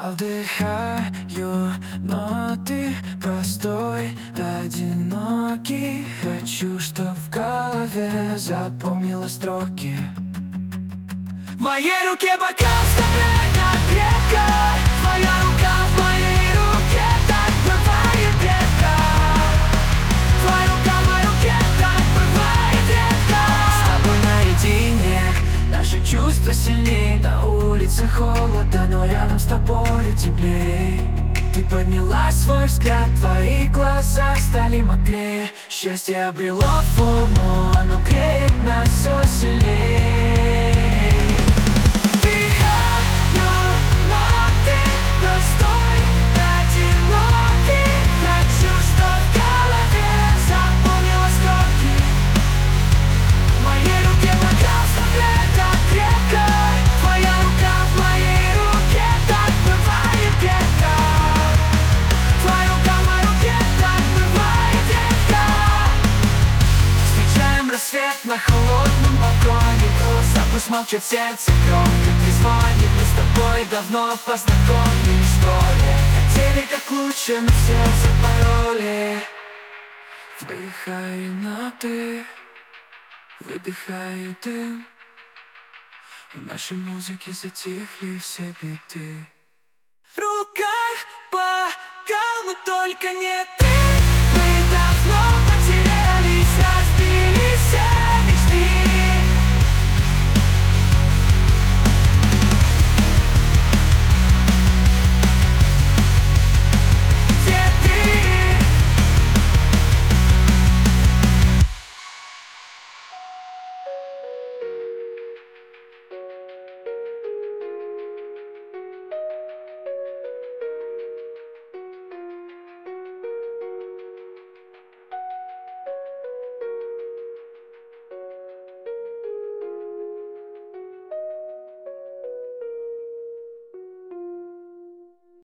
вдыхаю ноты, простой, одинокий. Хочу, чтоб в голове запомнила строки. В моей руке бокал стакана крепко, твоя рука в моей руке, так бывает редко. Твоя рука в моей руке, так бывает редко. С тобой наедине, наши чувства сильней. На улице холодно, но рядом с тобой теплей. Ты подняла свой взгляд, твои глаза стали мокрее. Счастье обрело форму, оно греет нас все сильнее. Свет на холодном балконе, глаза пусть молчат, сердце громко трезвонит. Мы с тобой давно познакомились, что ли? Хотели как лучше, но все запороли. Вдыхаю ноты, выдыхаю дым. В нашей музыке затихли все биты. В руках бокал, но только не ты.